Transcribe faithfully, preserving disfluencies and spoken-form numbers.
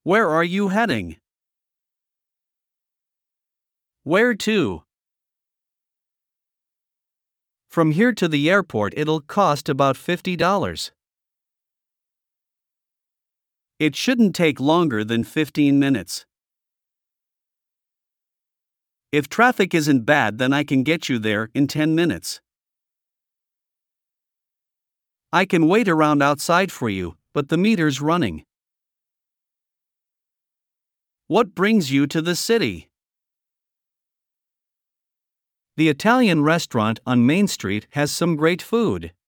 Where are you heading? Where to? From here to the airport it'll cost about fifty dollars. It shouldn't take longer than fifteen minutes. If traffic isn't bad, then I can get you there in ten minutes. I can wait around outside for you, but the meter's running. What brings you to the city? The Italian restaurant on Main Street has some great food.